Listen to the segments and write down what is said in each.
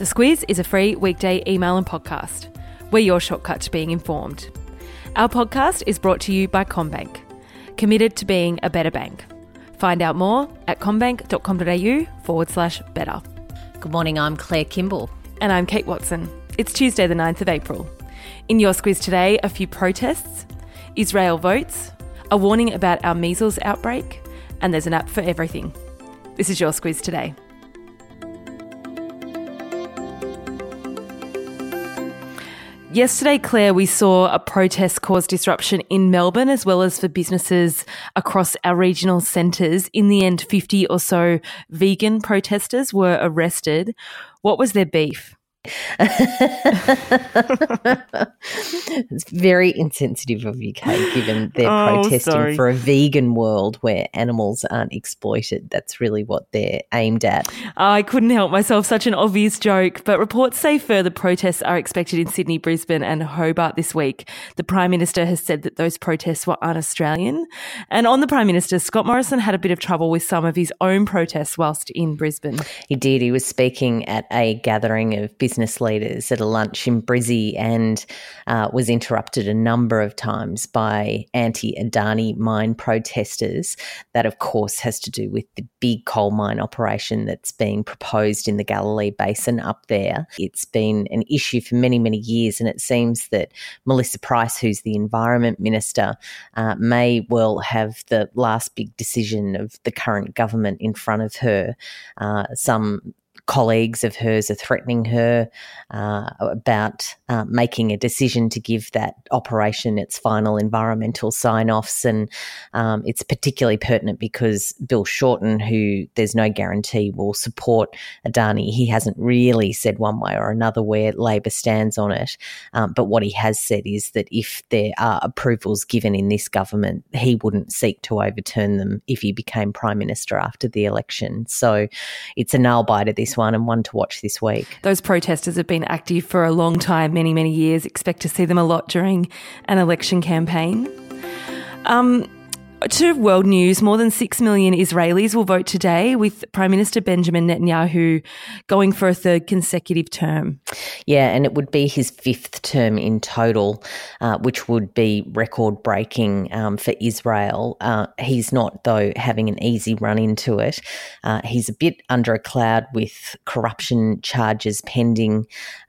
The Squiz is a free weekday email and podcast. We're your shortcut to being informed. Our podcast is brought to you by CommBank, committed to being a better bank. Find out more at commbank.com.au/better. Good morning, I'm Claire Kimball. And I'm Kate Watson. It's Tuesday the 9th of April. In your Squiz today, a few protests, Israel votes, a warning about our measles outbreak, and there's an app for everything. This is your Squiz today. Yesterday, Claire, we saw a protest cause disruption in Melbourne as well as for businesses across our regional centres. In the end, 50 or so vegan protesters were arrested. What was their beef? It's very insensitive of you, Kate, given they're protesting for a vegan world where animals aren't exploited. That's really what they're aimed at. I couldn't help myself, such an obvious joke, but reports say further protests are expected in Sydney, Brisbane and Hobart this week. The Prime Minister has said that those protests were un-Australian. And on the Prime Minister, Scott Morrison had a bit of trouble with some of his own protests whilst in Brisbane. He did. He was speaking at a gathering of business leaders at a lunch in Brizzy and was interrupted a number of times by anti-Adani mine protesters. That, of course, has to do with the big coal mine operation that's being proposed in the Galilee Basin up there. It's been an issue for many, many years, and it seems that Melissa Price, who's the Environment Minister, may well have the last big decision of the current government in front of her. Some colleagues of hers are threatening her about making a decision to give that operation its final environmental sign-offs. And it's particularly pertinent because Bill Shorten, who there's no guarantee will support Adani, he hasn't really said one way or another where Labor stands on it. But what he has said is that if there are approvals given in this government, he wouldn't seek to overturn them if he became Prime Minister after the election. So it's a nail-biter, this one, and one to watch this week. Those protesters have been active for a long time, many, many years. Expect to see them a lot during an election campaign. To world news, more than 6 million Israelis will vote today, with Prime Minister Benjamin Netanyahu going for a third consecutive term. Yeah, and it would be his fifth term in total, which would be record-breaking for Israel. He's not, though, having an easy run into it. He's a bit under a cloud with corruption charges pending.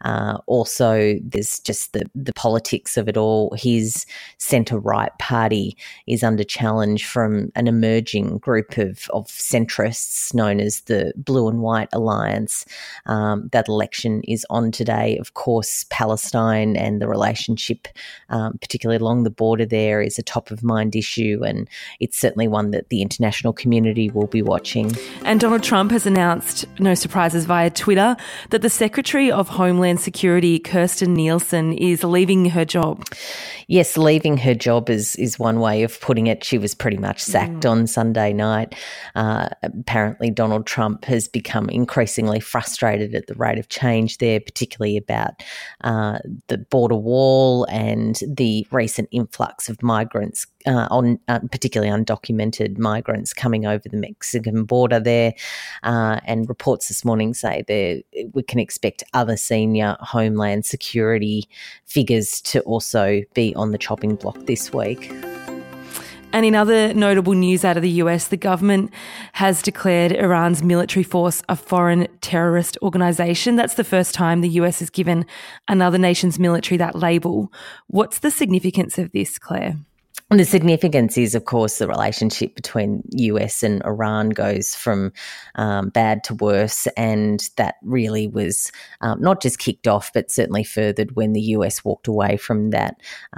Also, there's just the politics of it all. His centre-right party is under challenge from an emerging group of centrists known as the Blue and White Alliance. That election is on today. Of course, Palestine and the relationship, particularly along the border there, is a top-of-mind issue, and it's certainly one that the international community will be watching. And Donald Trump has announced, no surprises via Twitter, that the Secretary of Homeland Security, Kirstjen Nielsen, is leaving her job. Yes, leaving her job is one way of putting it. She was pretty much sacked on Sunday night. Apparently, Donald Trump has become increasingly frustrated at the rate of change there, particularly about the border wall and the recent influx of migrants, particularly undocumented migrants coming over the Mexican border there. And reports this morning say we can expect other senior Homeland Security figures to also be on the chopping block this week. And in other notable news out of the US, the government has declared Iran's military force a foreign terrorist organisation. That's the first time the US has given another nation's military that label. What's the significance of this, Claire? And the significance is, of course, the relationship between US and Iran goes from bad to worse, and that really was not just kicked off but certainly furthered when the US walked away from that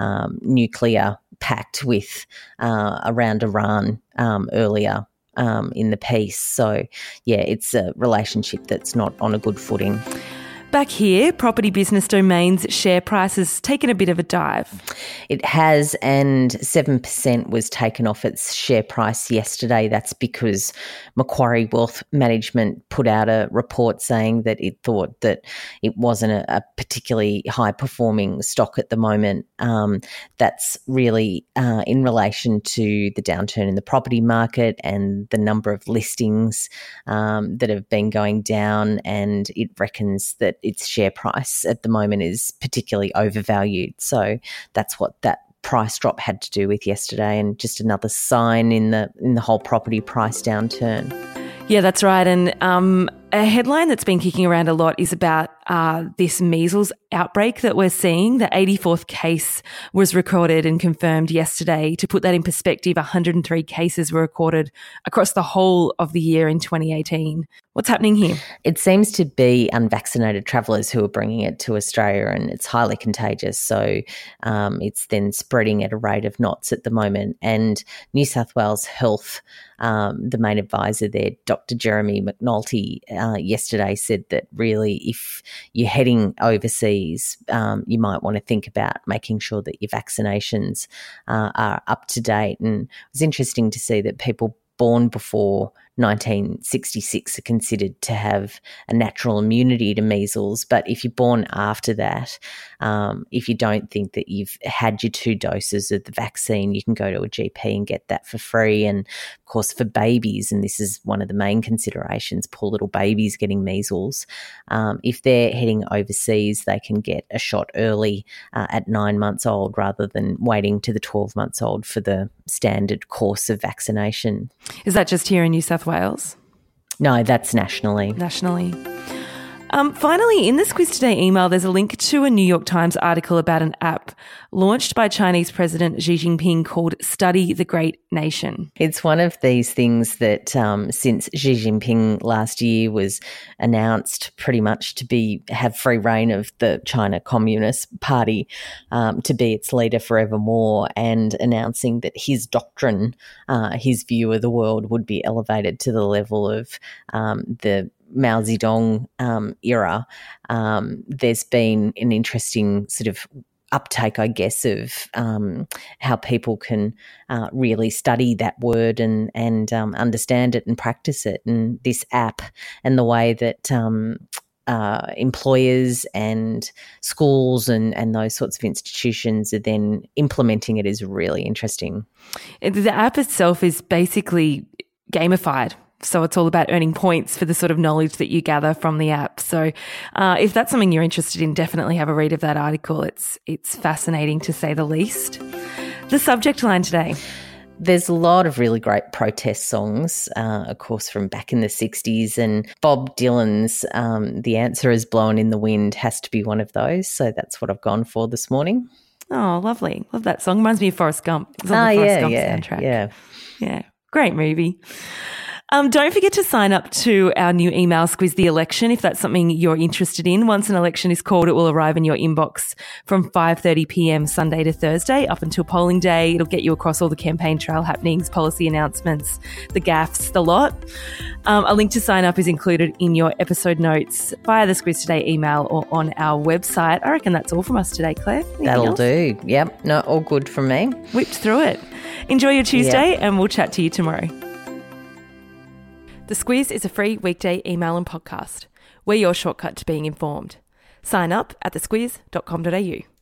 nuclear pact with around Iran earlier in the piece. So, yeah, it's a relationship that's not on a good footing. Back here, Property Business Domain's share price has taken a bit of a dive. It has, and 7% was taken off its share price yesterday. That's because Macquarie Wealth Management put out a report saying that it thought that it wasn't a particularly high-performing stock at the moment. That's really in relation to the downturn in the property market and the number of listings that have been going down, and it reckons that that its share price at the moment is particularly overvalued. So that's what that price drop had to do with yesterday, and just another sign in the whole property price downturn. Yeah, that's right. And a headline that's been kicking around a lot is about this measles outbreak that we're seeing. The 84th case was recorded and confirmed yesterday. To put that in perspective, 103 cases were recorded across the whole of the year in 2018. What's happening here? It seems to be unvaccinated travellers who are bringing it to Australia, and it's highly contagious. So it's then spreading at a rate of knots at the moment. And New South Wales Health, the main advisor there, Dr. Jeremy McNulty, yesterday said that really if you're heading overseas, you might want to think about making sure that your vaccinations are up to date. And it was interesting to see that people born before 1966 are considered to have a natural immunity to measles. But if you're born after that, if you don't think that you've had your 2 doses of the vaccine, you can go to a GP and get that for free. And of course, for babies, and this is one of the main considerations, poor little babies getting measles, if they're heading overseas, they can get a shot early at 9 months old rather than waiting to the 12 months old for the standard course of vaccination. Is that just here in New South Wales? No, that's nationally. Nationally. Finally, in the Squiz Today email, there's a link to a New York Times article about an app launched by Chinese President Xi Jinping called Study the Great Nation. It's one of these things that since Xi Jinping last year was announced pretty much to have free reign of the China Communist Party, to be its leader forevermore, and announcing that his doctrine, his view of the world would be elevated to the level of the Mao Zedong era, there's been an interesting sort of uptake, I guess, of how people can really study that word and understand it and practice it. And this app and the way that employers and schools and those sorts of institutions are then implementing it is really interesting. The app itself is basically gamified. So it's all about earning points for the sort of knowledge that you gather from the app. So if that's something you're interested in, definitely have a read of that article. It's fascinating to say the least. The subject line today. There's a lot of really great protest songs, of course, from back in the 60s. And Bob Dylan's The Answer Is Blowing in the Wind has to be one of those. So that's what I've gone for this morning. Oh, lovely. Love that song. Reminds me of Forrest Gump. It's on the Forrest Gump soundtrack. Yeah. Great movie. Don't forget to sign up to our new email, Squiz the Election, if that's something you're interested in. Once an election is called, it will arrive in your inbox from 5:30 p.m. Sunday to Thursday up until polling day. It'll get you across all the campaign trail happenings, policy announcements, the gaffes, the lot. A link to sign up is included in your episode notes via the Squiz Today email or on our website. I reckon that's all from us today, Claire. Anything That'll else? do. Yep. No, all good from me. Whipped through it. Enjoy your Tuesday and we'll chat to you tomorrow. The Squiz is a free weekday email and podcast. We're your shortcut to being informed. Sign up at thesquiz.com.au.